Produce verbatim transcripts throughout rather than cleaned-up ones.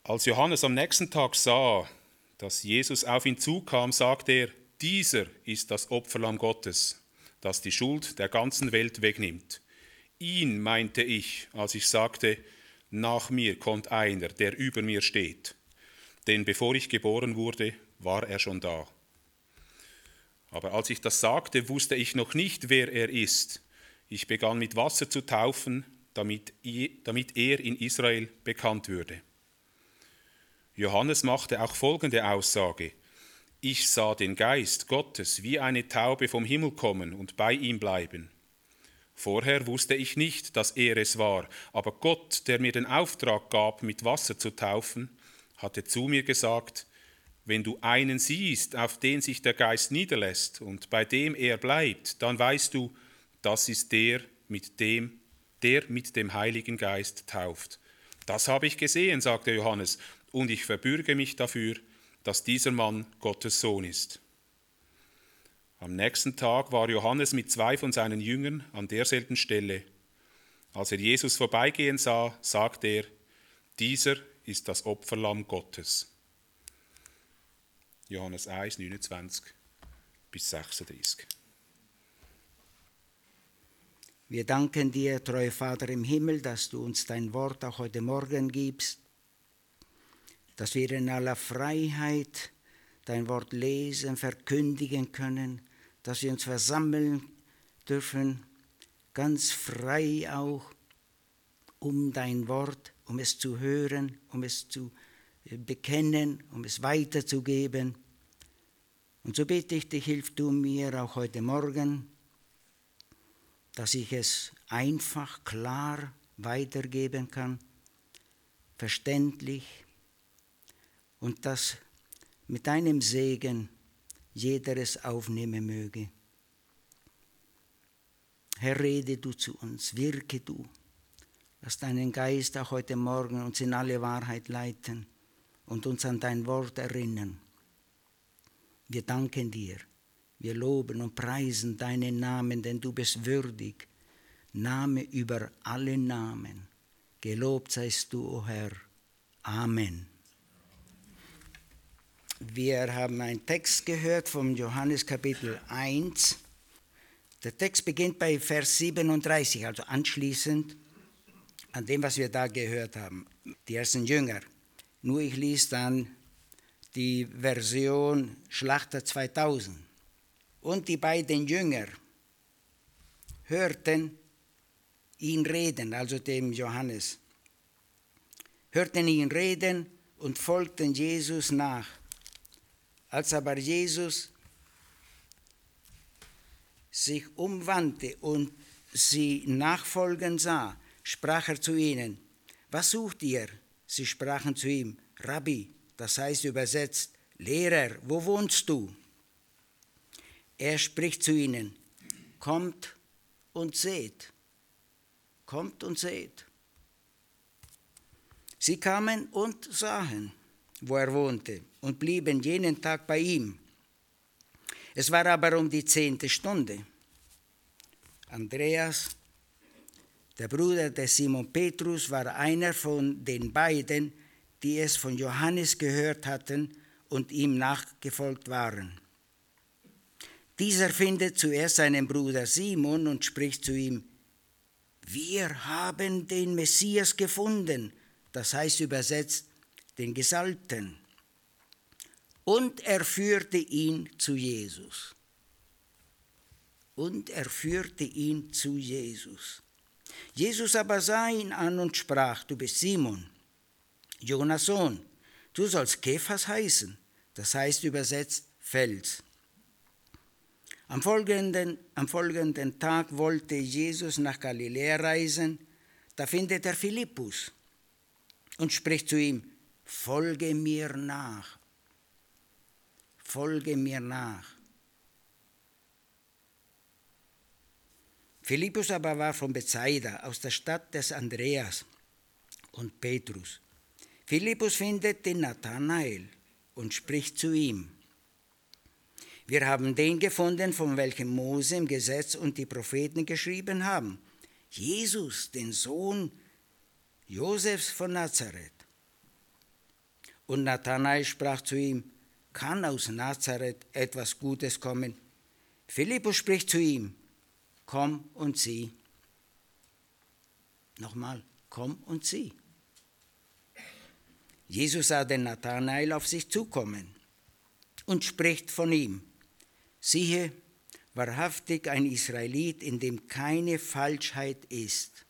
Als Johannes am nächsten Tag sah, dass Jesus auf ihn zukam, sagte er, dieser ist das Opferlamm Gottes, das die Schuld der ganzen Welt wegnimmt. Ihn meinte ich, als ich sagte, nach mir kommt einer, der über mir steht. Denn bevor ich geboren wurde, war er schon da. Aber als ich das sagte, wusste ich noch nicht, wer er ist. Ich begann mit Wasser zu taufen, damit er in Israel bekannt würde. Johannes machte auch folgende Aussage. Ich sah den Geist Gottes wie eine Taube vom Himmel kommen und bei ihm bleiben. Vorher wusste ich nicht, dass er es war, aber Gott, der mir den Auftrag gab, mit Wasser zu taufen, hatte zu mir gesagt, wenn du einen siehst, auf den sich der Geist niederlässt und bei dem er bleibt, dann weißt du, das ist der, mit dem, der mit dem Heiligen Geist tauft. Das habe ich gesehen, sagte Johannes, und ich verbürge mich dafür, dass dieser Mann Gottes Sohn ist. Am nächsten Tag war Johannes mit zwei von seinen Jüngern an derselben Stelle. Als er Jesus vorbeigehen sah, sagte er, dieser ist das Opferlamm Gottes. Johannes eins, neunundzwanzig bis sechsunddreißig. Wir danken dir, treuer Vater im Himmel, dass du uns dein Wort auch heute Morgen gibst, dass wir in aller Freiheit dein Wort lesen, verkündigen können, dass wir uns versammeln dürfen, ganz frei auch, um dein Wort, um es zu hören, um es zu bekennen, um es weiterzugeben. Und so bete ich dich, hilf du mir auch heute Morgen, dass ich es einfach, klar weitergeben kann, verständlich, und dass mit deinem Segen jeder es aufnehmen möge. Herr, rede du zu uns, wirke du. Lass deinen Geist auch heute Morgen uns in alle Wahrheit leiten und uns an dein Wort erinnern. Wir danken dir, wir loben und preisen deinen Namen, denn du bist würdig. Name über alle Namen. Gelobt seist du, o Herr. Amen. Wir haben einen Text gehört vom Johannes Kapitel eins. Der Text beginnt bei Vers siebenunddreißig, also anschließend an dem, was wir da gehört haben, die ersten Jünger. Nur ich lese dann die Version Schlachter zweitausend. Und die beiden Jünger hörten ihn reden, also dem Johannes, hörten ihn reden und folgten Jesus nach. Als aber Jesus sich umwandte und sie nachfolgen sah, sprach er zu ihnen, was sucht ihr? Sie sprachen zu ihm, Rabbi, das heißt übersetzt, Lehrer, wo wohnst du? Er spricht zu ihnen, kommt und seht, kommt und seht. Sie kamen und sahen, wo er wohnte, und blieben jenen Tag bei ihm. Es war aber um die zehnte Stunde. Andreas, der Bruder des Simon Petrus, war einer von den beiden, die es von Johannes gehört hatten und ihm nachgefolgt waren. Dieser findet zuerst seinen Bruder Simon und spricht zu ihm, wir haben den Messias gefunden, das heißt übersetzt, den Gesalbten. Und er führte ihn zu Jesus. Und er führte ihn zu Jesus. Jesus aber sah ihn an und sprach, du bist Simon, Jonas Sohn, du sollst Kephas heißen, das heißt übersetzt Fels. Am folgenden, am folgenden Tag wollte Jesus nach Galiläa reisen, da findet er Philippus und spricht zu ihm, folge mir nach, folge mir nach. Philippus aber war von Bethsaida, aus der Stadt des Andreas und Petrus. Philippus findet den Nathanael und spricht zu ihm, wir haben den gefunden, von welchem Mose im Gesetz und die Propheten geschrieben haben, Jesus, den Sohn Josefs von Nazareth. Und Nathanael sprach zu ihm: Kann aus Nazareth etwas Gutes kommen? Philippus spricht zu ihm: Komm und sieh. Nochmal, komm und sieh. Jesus sah den Nathanael auf sich zukommen und spricht von ihm: Siehe, wahrhaftig ein Israelit, in dem keine Falschheit ist.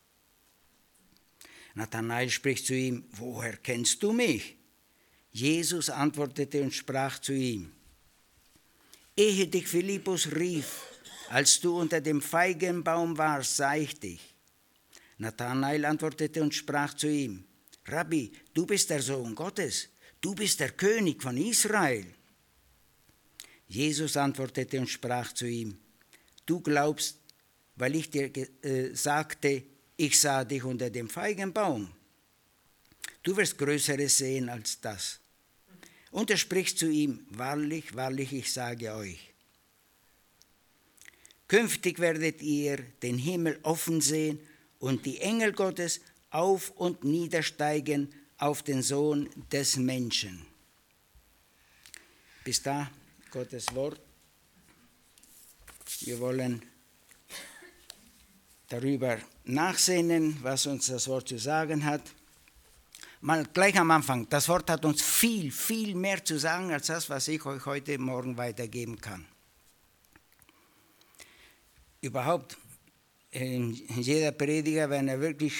Nathanael spricht zu ihm: Woher kennst du mich? Jesus antwortete und sprach zu ihm: Ehe dich Philippus rief, als du unter dem Feigenbaum warst, sah ich dich. Nathanael antwortete und sprach zu ihm: Rabbi, du bist der Sohn Gottes, du bist der König von Israel. Jesus antwortete und sprach zu ihm: Du glaubst, weil ich dir äh, sagte, ich sah dich unter dem Feigenbaum. Du wirst Größeres sehen als das. Und er spricht zu ihm: Wahrlich, wahrlich, ich sage euch, künftig werdet ihr den Himmel offen sehen und die Engel Gottes auf und niedersteigen auf den Sohn des Menschen. Bis da Gottes Wort. Wir wollen darüber nachsinnen, was uns das Wort zu sagen hat. Mal gleich am Anfang, das Wort hat uns viel, viel mehr zu sagen, als das, was ich euch heute Morgen weitergeben kann. Überhaupt, in jeder Prediger, wenn er wirklich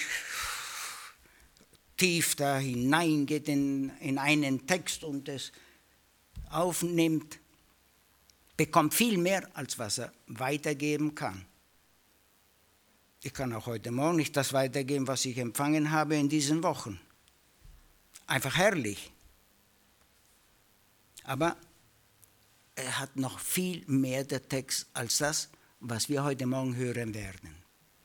tief da hineingeht in, in einen Text und es aufnimmt, bekommt viel mehr, als was er weitergeben kann. Ich kann auch heute Morgen nicht das weitergeben, was ich empfangen habe in diesen Wochen. Einfach herrlich. Aber er hat noch viel mehr der Text als das, was wir heute Morgen hören werden.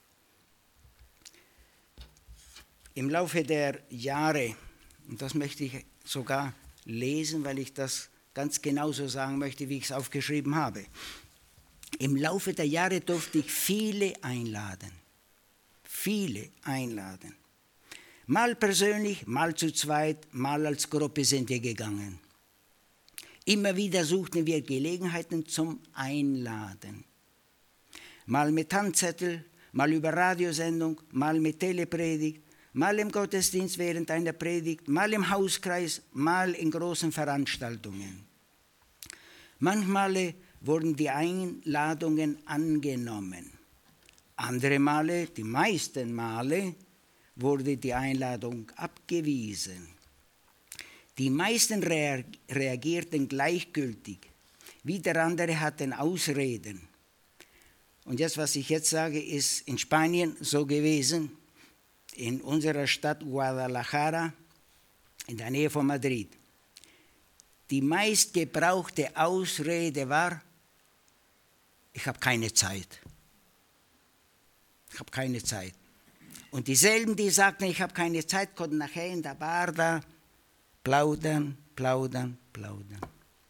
Im Laufe der Jahre, und das möchte ich sogar lesen, weil ich das ganz genauso sagen möchte, wie ich es aufgeschrieben habe. Im Laufe der Jahre durfte ich viele einladen. Viele einladen. Mal persönlich, mal zu zweit, mal als Gruppe sind wir gegangen. Immer wieder suchten wir Gelegenheiten zum Einladen. Mal mit Handzettel, mal über Radiosendung, mal mit Telepredigt, mal im Gottesdienst während einer Predigt, mal im Hauskreis, mal in großen Veranstaltungen. Manchmal wurden die Einladungen angenommen. Andere Male, die meisten Male, wurde die Einladung abgewiesen. Die meisten reagierten gleichgültig. Wieder andere hatten Ausreden. Und das, was ich jetzt sage, ist in Spanien so gewesen, in unserer Stadt Guadalajara, in der Nähe von Madrid. Die meistgebrauchte Ausrede war: Ich habe keine Zeit. Ich habe keine Zeit. Und dieselben, die sagten, ich habe keine Zeit, konnten nachher in der Bar da plaudern, plaudern, plaudern.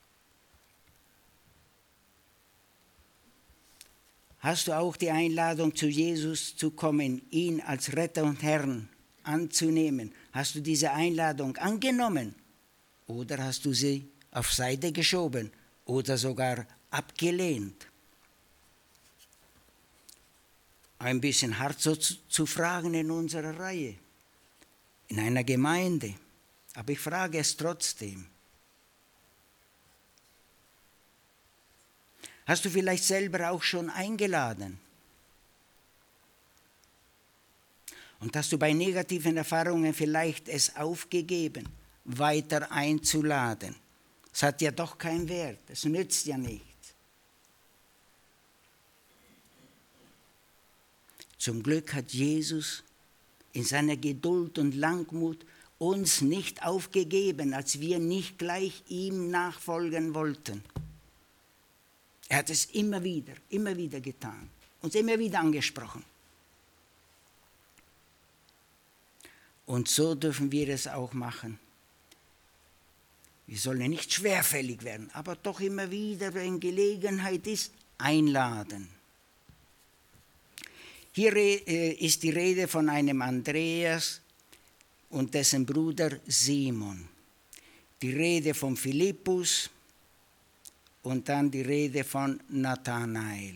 Hast du auch die Einladung, zu Jesus zu kommen, ihn als Retter und Herrn anzunehmen? Hast du diese Einladung angenommen? Oder hast du sie auf Seite geschoben oder sogar abgelehnt? Ein bisschen hart so zu, zu fragen in unserer Reihe, in einer Gemeinde. Aber ich frage es trotzdem. Hast du vielleicht selber auch schon eingeladen? Und hast du bei negativen Erfahrungen vielleicht es aufgegeben, weiter einzuladen? Es hat ja doch keinen Wert, es nützt ja nichts. Zum Glück hat Jesus in seiner Geduld und Langmut uns nicht aufgegeben, als wir nicht gleich ihm nachfolgen wollten. Er hat es immer wieder, immer wieder getan, uns immer wieder angesprochen. Und so dürfen wir es auch machen. Wir sollen nicht schwerfällig werden, aber doch immer wieder, wenn Gelegenheit ist, einladen. Hier ist die Rede von einem Andreas und dessen Bruder Simon. die Rede von Philippus und dann die Rede von Nathanael.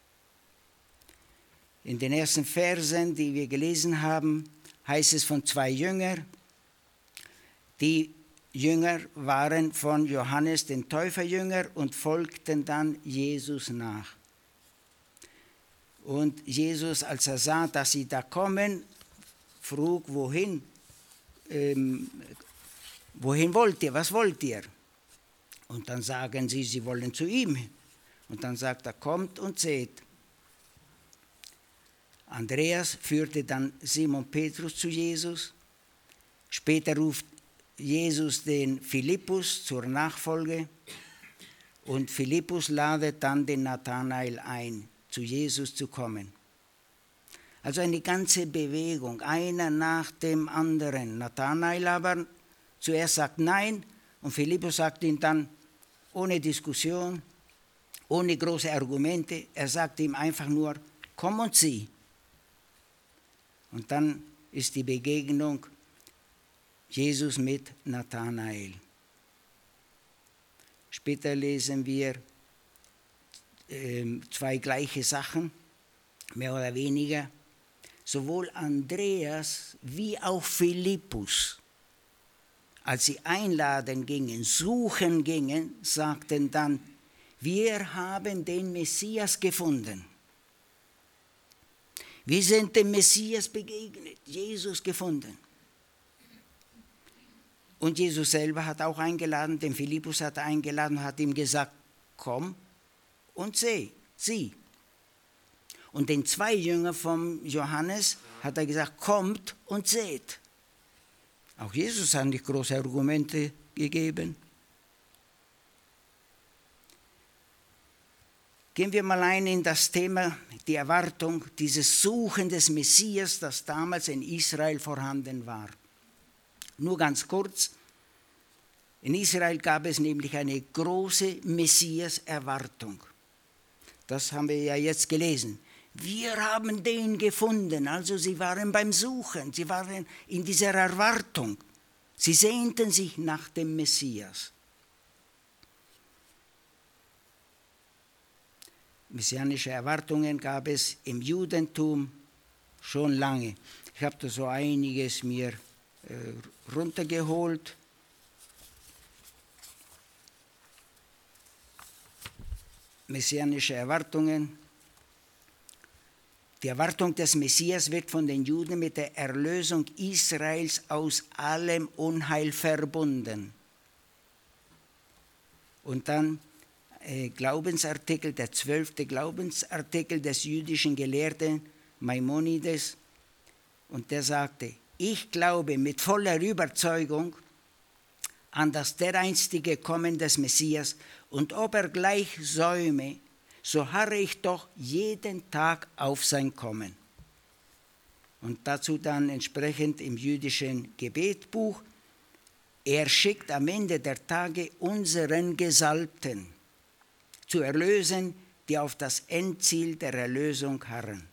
In den ersten Versen, die wir gelesen haben, heißt es von zwei Jüngern. Die Jünger waren von Johannes den Täuferjünger und folgten dann Jesus nach. Und Jesus, als er sah, dass sie da kommen, frug, wohin? Ähm, wohin wollt ihr? Was wollt ihr? Und dann sagen sie, sie wollen zu ihm. Und dann sagt er, kommt und seht. Andreas führte dann Simon Petrus zu Jesus. Später ruft Jesus den Philippus zur Nachfolge. Und Philippus ladet dann den Nathanael ein, zu Jesus zu kommen. Also eine ganze Bewegung, einer nach dem anderen. Nathanael aber zuerst sagt nein und Philippus sagt ihm dann ohne Diskussion, ohne große Argumente, er sagt ihm einfach nur, komm und sieh. Und dann ist die Begegnung Jesus mit Nathanael. Später lesen wir äh, zwei gleiche Sachen, mehr oder weniger. Sowohl Andreas wie auch Philippus, als sie einladen gingen, suchen gingen, sagten dann, wir haben den Messias gefunden. Wir sind dem Messias begegnet, Jesus gefunden. Und Jesus selber hat auch eingeladen, den Philippus hat er eingeladen und hat ihm gesagt, komm und seh, sieh. Und den zwei Jüngern von Johannes hat er gesagt, kommt und seht. Auch Jesus hat nicht große Argumente gegeben. Gehen wir mal ein in das Thema, die Erwartung, dieses Suchen des Messias, das damals in Israel vorhanden war. Nur ganz kurz, in Israel gab es nämlich eine große Messias-Erwartung. Das haben wir ja jetzt gelesen. Wir haben den gefunden, also sie waren beim Suchen, sie waren in dieser Erwartung. Sie sehnten sich nach dem Messias. Messianische Erwartungen gab es im Judentum schon lange. Ich habe da so einiges mir äh, runtergeholt. Messianische Erwartungen. Die Erwartung des Messias wird von den Juden mit der Erlösung Israels aus allem Unheil verbunden. Und dann äh, Glaubensartikel, der zwölfte Glaubensartikel des jüdischen Gelehrten Maimonides. Und der sagte, ich glaube mit voller Überzeugung an das dereinstige Kommen des Messias und ob er gleich säume, so harre ich doch jeden Tag auf sein Kommen. Und dazu dann entsprechend im jüdischen Gebetbuch, er schickt am Ende der Tage unseren Gesalbten zu erlösen, die auf das Endziel der Erlösung harren.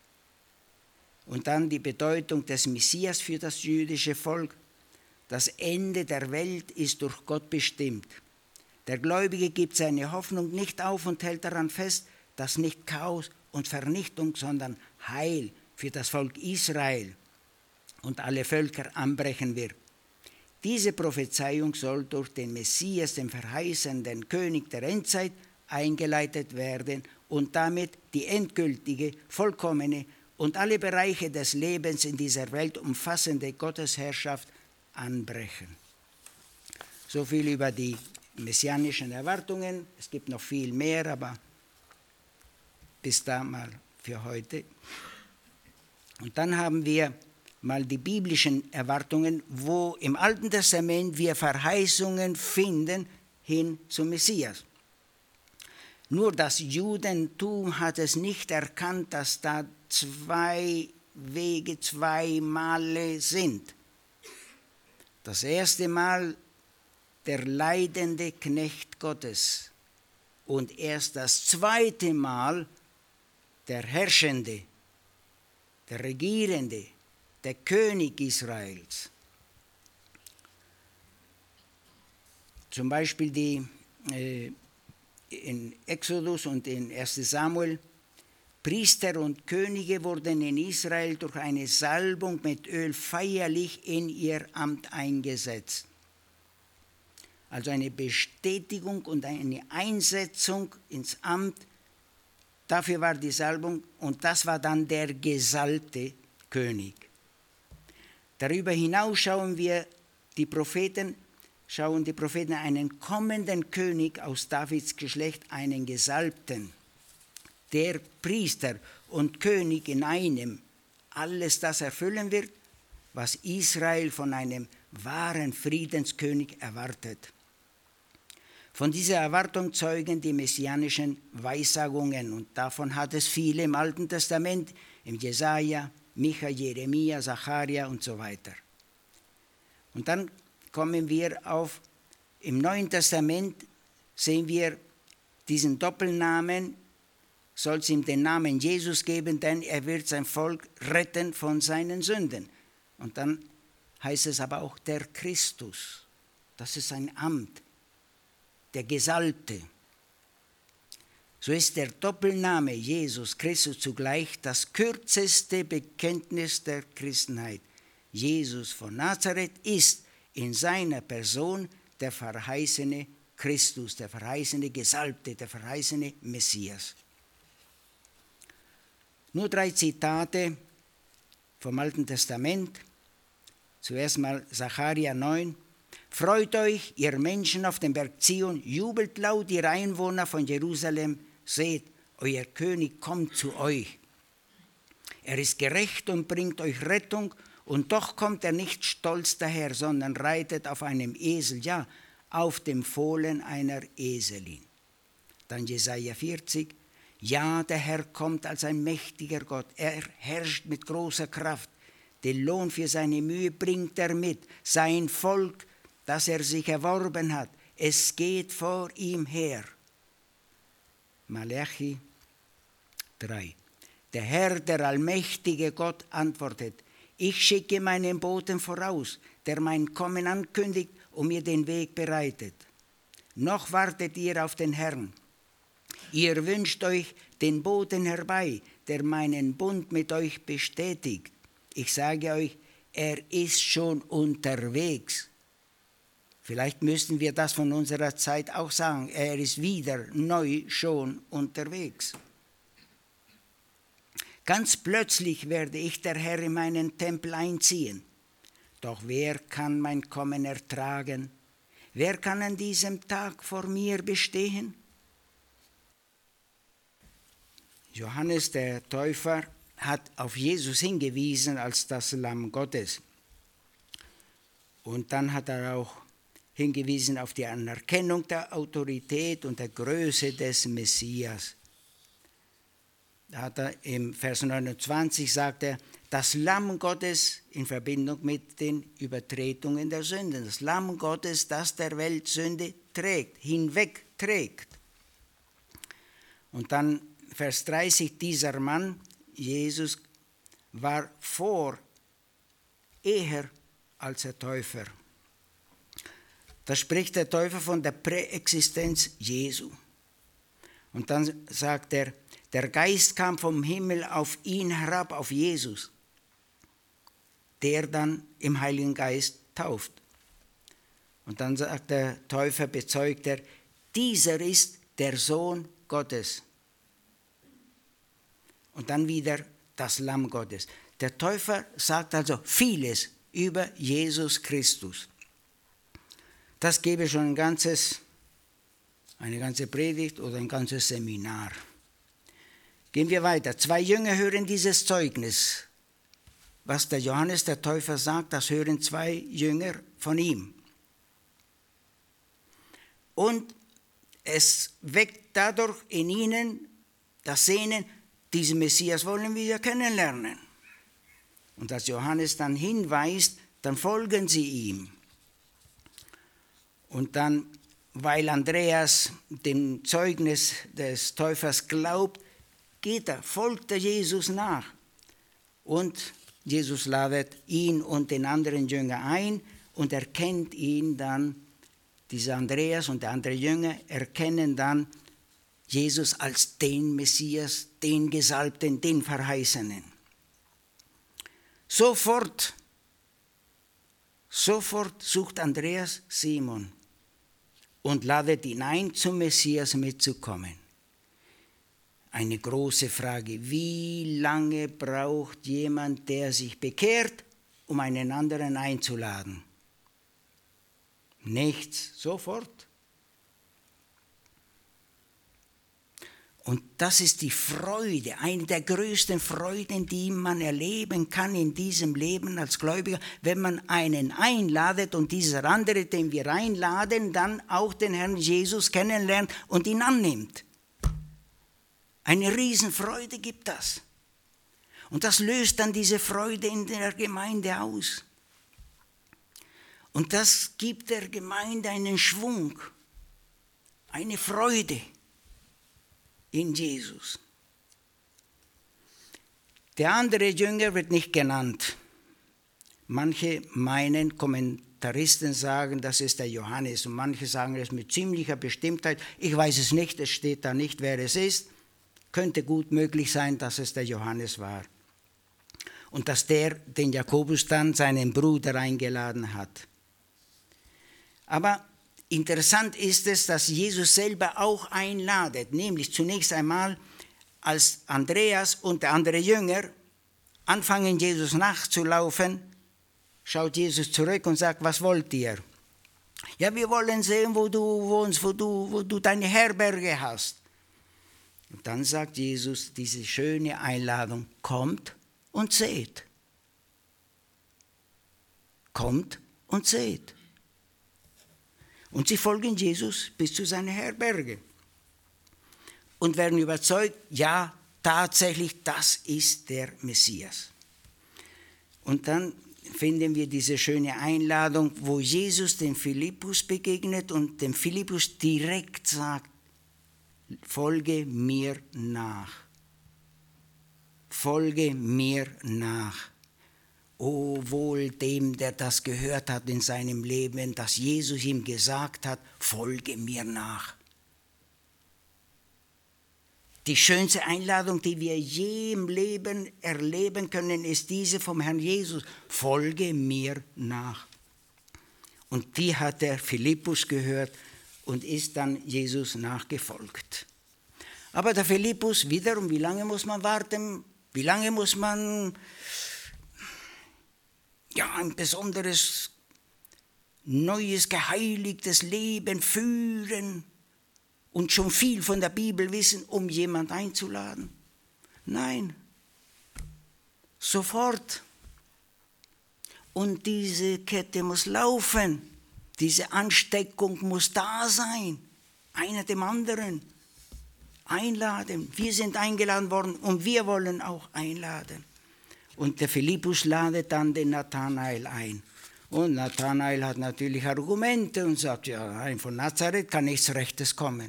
Und dann die Bedeutung des Messias für das jüdische Volk. Das Ende der Welt ist durch Gott bestimmt. Der Gläubige gibt seine Hoffnung nicht auf und hält daran fest, dass nicht Chaos und Vernichtung, sondern Heil für das Volk Israel und alle Völker anbrechen wird. Diese Prophezeiung soll durch den Messias, den verheißenden König der Endzeit, eingeleitet werden und damit die endgültige, vollkommene und alle Bereiche des Lebens in dieser Welt umfassende Gottesherrschaft anbrechen. So viel über die messianischen Erwartungen. Es gibt noch viel mehr, aber bis da mal für heute. Und dann haben wir mal die biblischen Erwartungen, wo im Alten Testament wir Verheißungen finden hin zum Messias. Nur das Judentum hat es nicht erkannt, dass da zwei Wege, zwei Male sind. Das erste Mal der leidende Knecht Gottes und erst das zweite Mal der Herrschende, der Regierende, der König Israels. zum Beispiel die, äh, in Exodus und in ersten Samuel, Priester und Könige wurden in Israel durch eine Salbung mit Öl feierlich in ihr Amt eingesetzt. Also eine Bestätigung und eine Einsetzung ins Amt, dafür war die Salbung und das war dann der gesalbte König. Darüber hinaus schauen wir die Propheten, schauen die Propheten einen kommenden König aus Davids Geschlecht, einen Gesalbten, der Priester und König in einem, alles das erfüllen wird, was Israel von einem wahren Friedenskönig erwartet. Von dieser Erwartung zeugen die messianischen Weissagungen und davon hat es viele im Alten Testament, im Jesaja, Micha, Jeremia, Zacharia und so weiter. Und dann kommen wir auf, im Neuen Testament sehen wir diesen Doppelnamen, soll es ihm den Namen Jesus geben, denn er wird sein Volk retten von seinen Sünden. Und dann heißt es aber auch der Christus, das ist sein Amt, der Gesalbte. So ist der Doppelname Jesus Christus zugleich das kürzeste Bekenntnis der Christenheit. Jesus von Nazareth ist in seiner Person der verheißene Christus, der verheißene Gesalbte, der verheißene Messias. Nur drei Zitate vom Alten Testament. Zuerst mal Zacharia neun. Freut euch, ihr Menschen auf dem Berg Zion, jubelt laut, ihr Einwohner von Jerusalem, seht, euer König kommt zu euch. Er ist gerecht und bringt euch Rettung, und doch kommt er nicht stolz daher, sondern reitet auf einem Esel, ja, auf dem Fohlen einer Eselin. Dann Jesaja vierzig. Ja, der Herr kommt als ein mächtiger Gott, er herrscht mit großer Kraft, den Lohn für seine Mühe bringt er mit, sein Volk, das er sich erworben hat, es geht vor ihm her. Malachi drei. Der Herr, der allmächtige Gott, antwortet, ich schicke meinen Boten voraus, der mein Kommen ankündigt und mir den Weg bereitet. Noch wartet ihr auf den Herrn. Ihr wünscht euch den Boten herbei, der meinen Bund mit euch bestätigt. Ich sage euch, er ist schon unterwegs. Vielleicht müssten wir das von unserer Zeit auch sagen. Er ist wieder neu schon unterwegs. Ganz plötzlich werde ich, der Herr, in meinen Tempel einziehen. Doch wer kann mein Kommen ertragen? Wer kann an diesem Tag vor mir bestehen? Johannes der Täufer hat auf Jesus hingewiesen als das Lamm Gottes. Und dann hat er auch hingewiesen auf die Anerkennung der Autorität und der Größe des Messias. Da hat er im Vers neunundzwanzig sagt er, das Lamm Gottes in Verbindung mit den Übertretungen der Sünden. Das Lamm Gottes, das der Welt Sünde trägt, hinwegträgt. Und dann Vers dreißig, dieser Mann, Jesus, war vor, eher als der Täufer. Da spricht der Täufer von der Präexistenz Jesu. Und dann sagt er, der Geist kam vom Himmel auf ihn herab, auf Jesus, der dann im Heiligen Geist tauft. Und dann sagt der Täufer, bezeugt er, dieser ist der Sohn Gottes. Und dann wieder das Lamm Gottes. Der Täufer sagt also vieles über Jesus Christus. Das gäbe schon ein ganzes, eine ganze Predigt oder ein ganzes Seminar. Gehen wir weiter. Zwei Jünger hören dieses Zeugnis. Was der Johannes der Täufer sagt, das hören zwei Jünger von ihm. Und es weckt dadurch in ihnen das Sehnen, diesen Messias wollen wir kennenlernen. Und als Johannes dann hinweist, dann folgen sie ihm. Und dann, weil Andreas dem Zeugnis des Täufers glaubt, geht er, folgt er Jesus nach. Und Jesus ladet ihn und den anderen Jünger ein und erkennt ihn dann dieser Andreas und der andere Jünger erkennen dann Jesus als den Messias, den Gesalbten, den Verheißenen. Sofort, sofort sucht Andreas Simon und ladet ihn ein, zum Messias mitzukommen. Eine große Frage: Wie lange braucht jemand, der sich bekehrt, um einen anderen einzuladen? Nichts, sofort. Und das ist die Freude, eine der größten Freuden, die man erleben kann in diesem Leben als Gläubiger, wenn man einen einladet und dieser andere, den wir einladen, dann auch den Herrn Jesus kennenlernt und ihn annimmt. Eine Riesenfreude gibt das. Und das löst dann diese Freude in der Gemeinde aus. Und das gibt der Gemeinde einen Schwung, eine Freude in Jesus. Der andere Jünger wird nicht genannt. Manche meinen, Kommentaristen sagen, das ist der Johannes, und manche sagen es mit ziemlicher Bestimmtheit. Ich weiß es nicht, es steht da nicht, wer es ist. Könnte gut möglich sein, dass es der Johannes war. Und dass der den Jakobus dann, seinen Bruder, eingeladen hat. Aber interessant ist es, dass Jesus selber auch einladet, nämlich zunächst einmal, als Andreas und der andere Jünger anfangen, Jesus nachzulaufen, schaut Jesus zurück und sagt: Was wollt ihr? Ja, wir wollen sehen, wo du wohnst, wo du, wo du deine Herberge hast. Und dann sagt Jesus diese schöne Einladung: Kommt und seht. Kommt und seht. Und sie folgen Jesus bis zu seiner Herberge und werden überzeugt, ja, tatsächlich, das ist der Messias. Und dann finden wir diese schöne Einladung, wo Jesus dem Philippus begegnet und dem Philippus direkt sagt: Folge mir nach. Folge mir nach. O wohl dem, der das gehört hat in seinem Leben, dass Jesus ihm gesagt hat: Folge mir nach. Die schönste Einladung, die wir je im Leben erleben können, ist diese vom Herrn Jesus: Folge mir nach. Und die hat der Philippus gehört und ist dann Jesus nachgefolgt. Aber der Philippus wiederum, wie lange muss man warten? Wie lange muss man ja, ein besonderes, neues, geheiligtes Leben führen und schon viel von der Bibel wissen, um jemand einzuladen? Nein, sofort. Und diese Kette muss laufen, diese Ansteckung muss da sein, einer dem anderen. Einladen, wir sind eingeladen worden und wir wollen auch einladen. Und der Philippus ladet dann den Nathanael ein. Und Nathanael hat natürlich Argumente und sagt: Ja, von Nazareth kann nichts Rechtes kommen.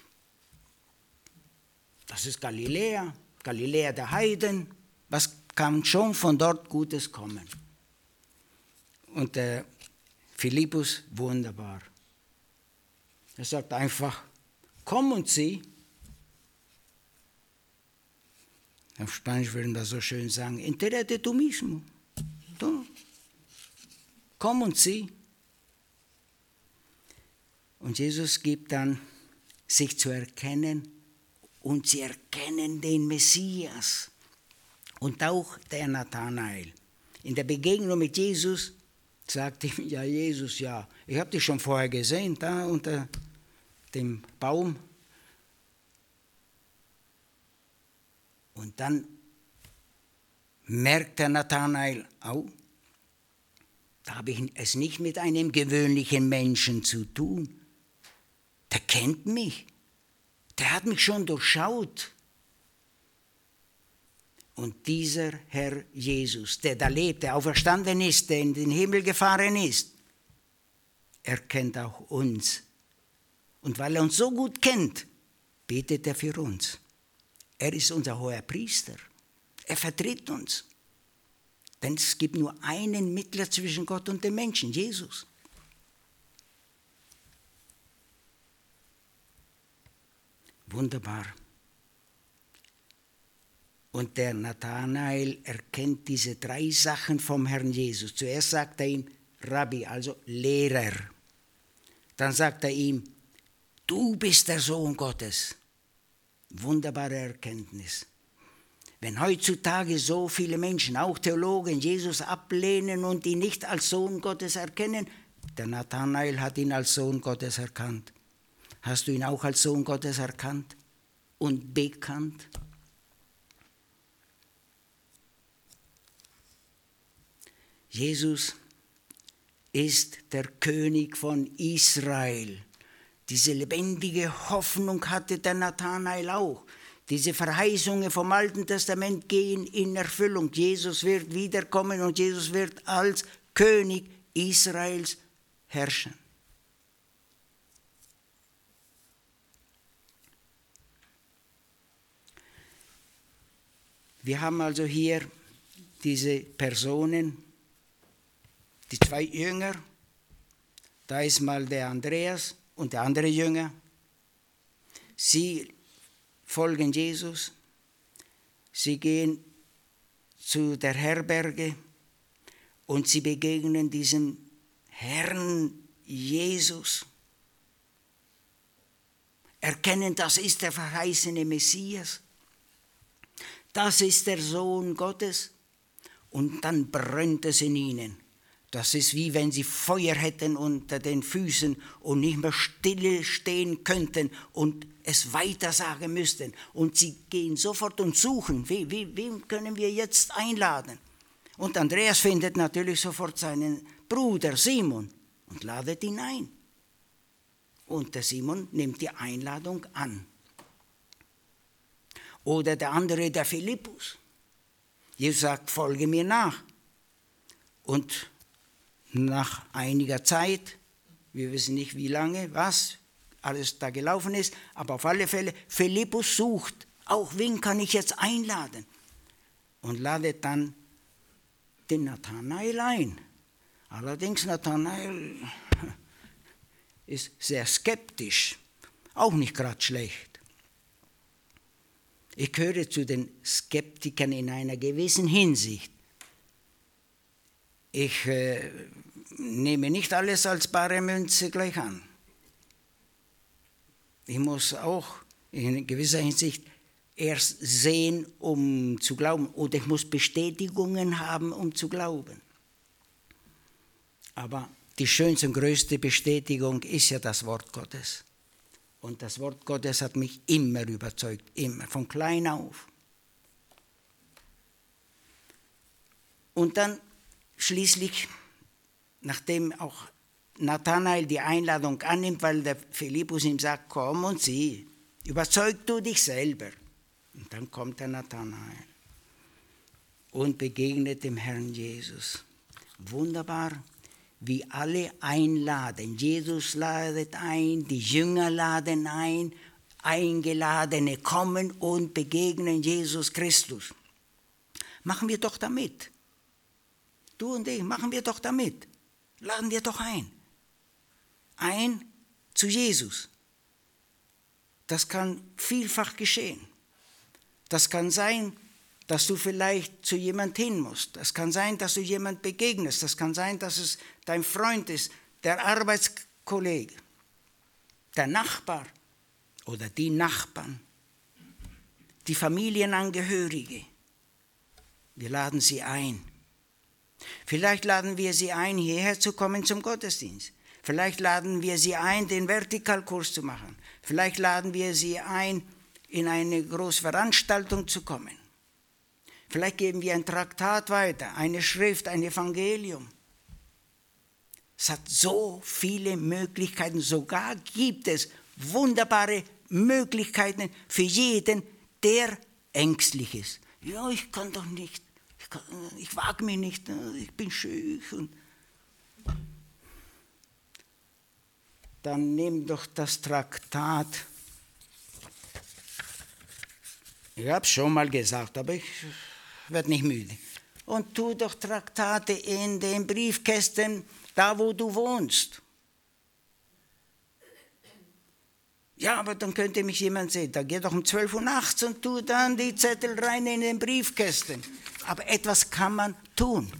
Das ist Galiläa, Galiläa der Heiden. Was kann schon von dort Gutes kommen? Und der Philippus, wunderbar. Er sagt einfach: Komm und sieh. Auf Spanisch würden wir so schön sagen: Entérate tú mismo. Du. Komm und sieh. Und Jesus gibt dann sich zu erkennen und sie erkennen den Messias. Und auch der Nathanael. In der Begegnung mit Jesus sagt ihm ja Jesus: Ja, ich habe dich schon vorher gesehen, da unter dem Baum. Und dann merkt der Nathanael: Au, da habe ich es nicht mit einem gewöhnlichen Menschen zu tun. Der kennt mich. Der hat mich schon durchschaut. Und dieser Herr Jesus, der da lebt, der auferstanden ist, der in den Himmel gefahren ist, er kennt auch uns. Und weil er uns so gut kennt, betet er für uns. Er ist unser hoher Priester. Er vertritt uns. Denn es gibt nur einen Mittler zwischen Gott und dem Menschen, Jesus. Wunderbar. Und der Nathanael erkennt diese drei Sachen vom Herrn Jesus. Zuerst sagt er ihm Rabbi, also Lehrer. Dann sagt er ihm, du bist der Sohn Gottes. Wunderbare Erkenntnis. Wenn heutzutage so viele Menschen, auch Theologen, Jesus ablehnen und ihn nicht als Sohn Gottes erkennen, der Nathanael hat ihn als Sohn Gottes erkannt. Hast du ihn auch als Sohn Gottes erkannt und bekannt? Jesus ist der König von Israel. Diese lebendige Hoffnung hatte der Nathanael auch. Diese Verheißungen vom Alten Testament gehen in Erfüllung. Jesus wird wiederkommen und Jesus wird als König Israels herrschen. Wir haben also hier diese Personen, die zwei Jünger. Da ist mal der Andreas und der andere Jünger. Sie folgen Jesus. Sie gehen zu der Herberge und sie begegnen diesem Herrn Jesus. Erkennen, das ist der verheißene Messias. Das ist der Sohn Gottes. Und dann brennt es in ihnen. Das ist wie wenn sie Feuer hätten unter den Füßen und nicht mehr stille stehen könnten und es weitersagen müssten. Und sie gehen sofort und suchen, wie, wie, wen können wir jetzt einladen? Und Andreas findet natürlich sofort seinen Bruder Simon und ladet ihn ein. Und der Simon nimmt die Einladung an. Oder der andere, der Philippus. Jesus sagt, folge mir nach. Und nach einiger Zeit, wir wissen nicht wie lange, was alles da gelaufen ist, aber auf alle Fälle, Philippus sucht, auch wen kann ich jetzt einladen? Und ladet dann den Nathanael ein. Allerdings Nathanael ist sehr skeptisch, auch nicht gerade schlecht. Ich gehöre zu den Skeptikern in einer gewissen Hinsicht. Ich äh, nehme nicht alles als bare Münze gleich an. Ich muss auch in gewisser Hinsicht erst sehen, um zu glauben. Oder ich muss Bestätigungen haben, um zu glauben. Aber die schönste und größte Bestätigung ist ja das Wort Gottes. Und das Wort Gottes hat mich immer überzeugt, immer, von klein auf. Und dann schließlich, nachdem auch Nathanael die Einladung annimmt, weil der Philippus ihm sagt, komm und sieh, überzeug du dich selber. Und dann kommt der Nathanael und begegnet dem Herrn Jesus. Wunderbar, wie alle einladen. Jesus ladet ein, die Jünger laden ein, Eingeladene kommen und begegnen Jesus Christus. Machen wir doch damit. Du und ich, machen wir doch damit. Laden wir doch ein. Ein zu Jesus. Das kann vielfach geschehen. Das kann sein, dass du vielleicht zu jemand hin musst. Das kann sein, dass du jemand begegnest. Das kann sein, dass es dein Freund ist, der Arbeitskollege, der Nachbar oder die Nachbarn, die Familienangehörige. Wir laden sie ein. Vielleicht laden wir sie ein, hierher zu kommen zum Gottesdienst. Vielleicht laden wir sie ein, den Vertikalkurs zu machen. Vielleicht laden wir sie ein, in eine große Veranstaltung zu kommen. Vielleicht geben wir ein Traktat weiter, eine Schrift, ein Evangelium. Es hat so viele Möglichkeiten, sogar gibt es wunderbare Möglichkeiten für jeden, der ängstlich ist. Ja, ich kann doch nicht, ich, kann, ich wage mich nicht, ich bin schüch. Und dann nimm doch das Traktat. Ich habe es schon mal gesagt, aber ich werde nicht müde. Und tu doch Traktate in den Briefkästen, da wo du wohnst. Ja, aber dann könnte mich jemand sehen, da geht doch um zwölf Uhr nachts und tu dann die Zettel rein in den Briefkästen. Aber etwas kann man tun.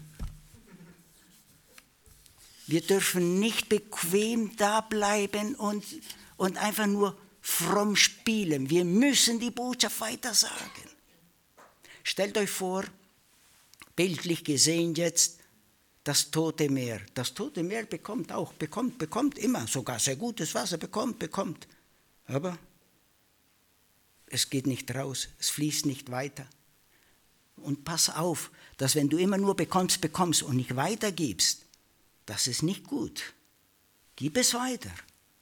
Wir dürfen nicht bequem da bleiben und, und einfach nur fromm spielen. Wir müssen die Botschaft weitersagen. Stellt euch vor, bildlich gesehen jetzt, das Tote Meer. Das Tote Meer bekommt auch, bekommt, bekommt immer, sogar sehr gutes Wasser, bekommt, bekommt. Aber es geht nicht raus, es fließt nicht weiter. Und pass auf, dass wenn du immer nur bekommst, bekommst und nicht weitergibst, das ist nicht gut. Gib es weiter.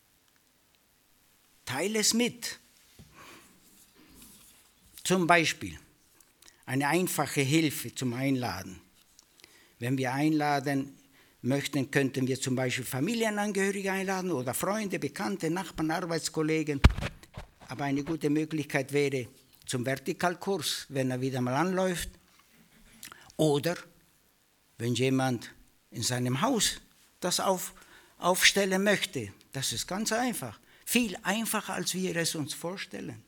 Teile es mit. Zum Beispiel eine einfache Hilfe zum Einladen. Wenn wir einladen möchten, könnten wir zum Beispiel Familienangehörige einladen oder Freunde, Bekannte, Nachbarn, Arbeitskollegen. Aber eine gute Möglichkeit wäre zum Vertikalkurs, wenn er wieder mal anläuft. Oder wenn jemand in seinem Haus das auf, aufstellen möchte. Das ist ganz einfach. Viel einfacher, als wir es uns vorstellen.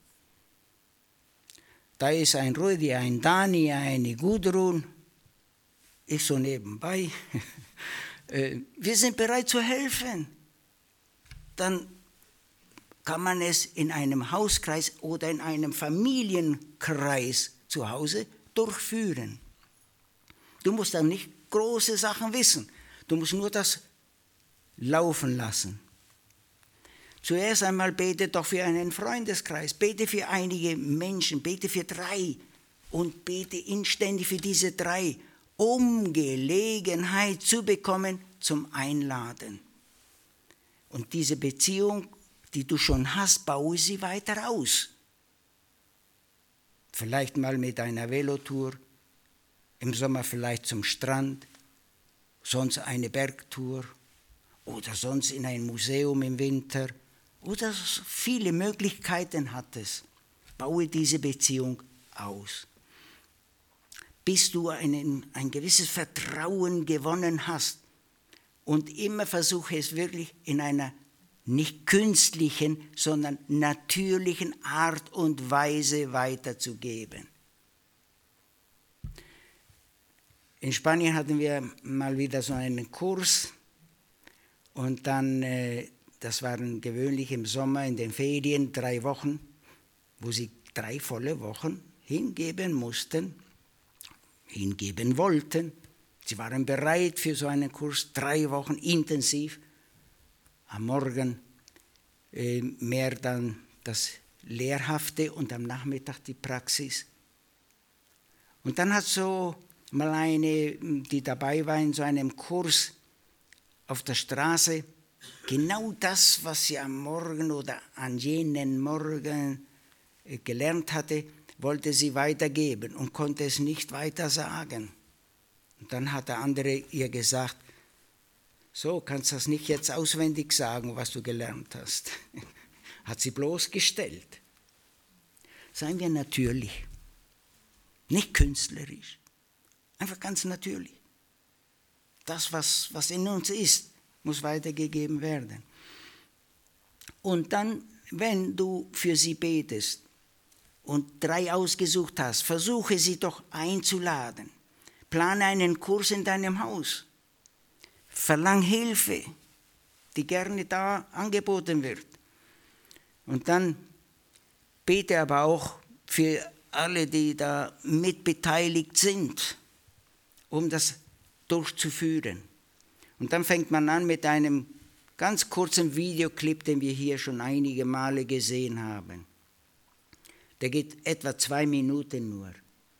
Da ist ein Rudi, ein Dani, eine Gudrun. Ich so nebenbei. Wir sind bereit zu helfen. Dann kann man es in einem Hauskreis oder in einem Familienkreis zu Hause durchführen. Du musst dann nicht große Sachen wissen. Du musst nur das laufen lassen. Zuerst einmal bete doch für einen Freundeskreis, bete für einige Menschen, bete für drei und bete inständig für diese drei, um Gelegenheit zu bekommen zum Einladen. Und diese Beziehung, die du schon hast, baue sie weiter aus. Vielleicht mal mit einer Velotour, im Sommer vielleicht zum Strand, sonst eine Bergtour oder sonst in ein Museum im Winter. Oder viele Möglichkeiten hat es. Baue diese Beziehung aus. Bis du einen, ein gewisses Vertrauen gewonnen hast und immer versuche es wirklich in einer nicht künstlichen, sondern natürlichen Art und Weise weiterzugeben. In Spanien hatten wir mal wieder so einen Kurs und dann, äh, das waren gewöhnlich im Sommer in den Ferien drei Wochen, wo sie drei volle Wochen hingeben mussten, hingeben wollten. Sie waren bereit für so einen Kurs, drei Wochen intensiv. Am Morgen äh, mehr dann das Lehrhafte und am Nachmittag die Praxis. Und dann hat so mal eine, die dabei war in so einem Kurs auf der Straße, genau das, was sie am Morgen oder an jenen Morgen äh, gelernt hatte, wollte sie weitergeben und konnte es nicht weiter sagen. Und dann hat der andere ihr gesagt, so, kannst du das nicht jetzt auswendig sagen, was du gelernt hast. Hat sie bloßgestellt. Seien wir natürlich, nicht künstlerisch, einfach ganz natürlich. Das, was, was in uns ist, muss weitergegeben werden. Und dann, wenn du für sie betest und drei ausgesucht hast, versuche sie doch einzuladen. Plane einen Kurs in deinem Haus. Verlang Hilfe, die gerne da angeboten wird. Und dann bete aber auch für alle, die da mitbeteiligt sind, um das durchzuführen. Und dann fängt man an mit einem ganz kurzen Videoclip, den wir hier schon einige Male gesehen haben. Der geht etwa zwei Minuten nur.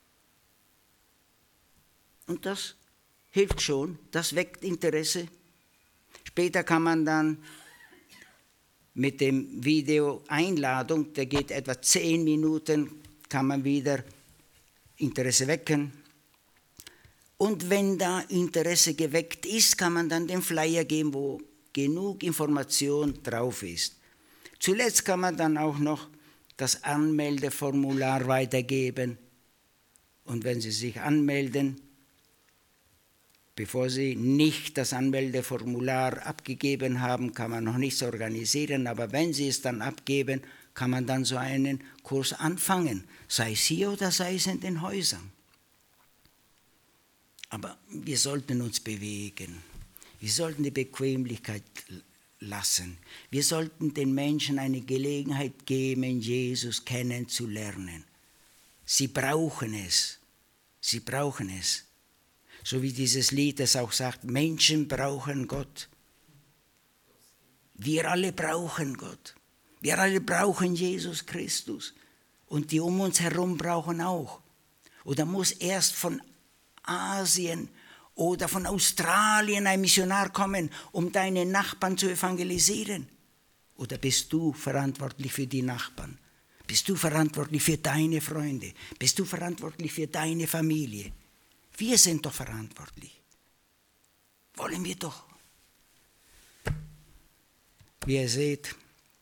Und das hilft schon, das weckt Interesse. Später kann man dann mit dem Video Einladung, der geht etwa zehn Minuten, kann man wieder Interesse wecken. Und wenn da Interesse geweckt ist, kann man dann den Flyer geben, wo genug Information drauf ist. Zuletzt kann man dann auch noch das Anmeldeformular weitergeben. Und wenn Sie sich anmelden, bevor Sie nicht das Anmeldeformular abgegeben haben, kann man noch nichts organisieren, aber wenn Sie es dann abgeben, kann man dann so einen Kurs anfangen, sei es hier oder sei es in den Häusern. Aber wir sollten uns bewegen. Wir sollten die Bequemlichkeit lassen. Wir sollten den Menschen eine Gelegenheit geben, Jesus kennenzulernen. Sie brauchen es. Sie brauchen es. So wie dieses Lied es auch sagt, Menschen brauchen Gott. Wir alle brauchen Gott. Wir alle brauchen Jesus Christus. Und die um uns herum brauchen auch. Oder muss erst von Asien oder von Australien ein Missionar kommen, um deine Nachbarn zu evangelisieren? Oder bist du verantwortlich für die Nachbarn? Bist du verantwortlich für deine Freunde? Bist du verantwortlich für deine Familie? Wir sind doch verantwortlich. Wollen wir doch. Wie ihr seht,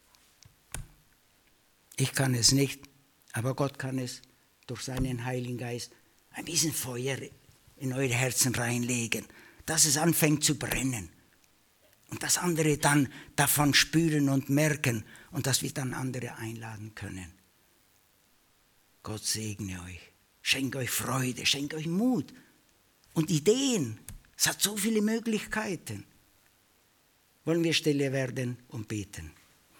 ich kann es nicht, aber Gott kann es durch seinen Heiligen Geist ein bisschen Feuer in eure Herzen reinlegen, dass es anfängt zu brennen und dass andere dann davon spüren und merken und dass wir dann andere einladen können. Gott segne euch, schenke euch Freude, schenke euch Mut und Ideen. Es hat so viele Möglichkeiten. Wollen wir stille werden und beten?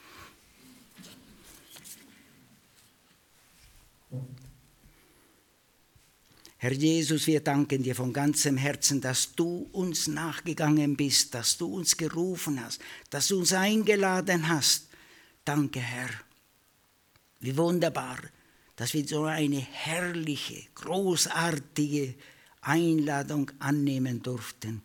Herr Jesus, wir danken dir von ganzem Herzen, dass du uns nachgegangen bist, dass du uns gerufen hast, dass du uns eingeladen hast. Danke, Herr. Wie wunderbar, dass wir so eine herrliche, großartige Einladung annehmen durften.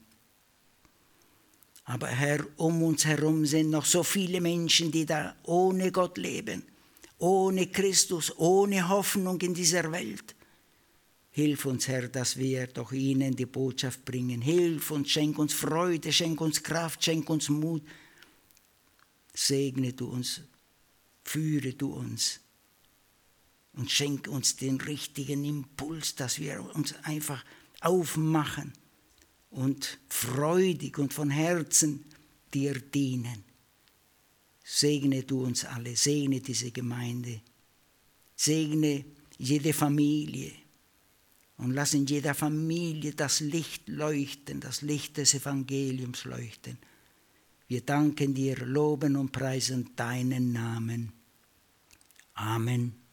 Aber Herr, um uns herum sind noch so viele Menschen, die da ohne Gott leben, ohne Christus, ohne Hoffnung in dieser Welt. Hilf uns, Herr, dass wir doch ihnen die Botschaft bringen. Hilf uns, schenk uns Freude, schenk uns Kraft, schenk uns Mut. Segne du uns, führe du uns und schenk uns den richtigen Impuls, dass wir uns einfach aufmachen und freudig und von Herzen dir dienen. Segne du uns alle, segne diese Gemeinde, segne jede Familie. Und lass in jeder Familie das Licht leuchten, das Licht des Evangeliums leuchten. Wir danken dir, loben und preisen deinen Namen. Amen.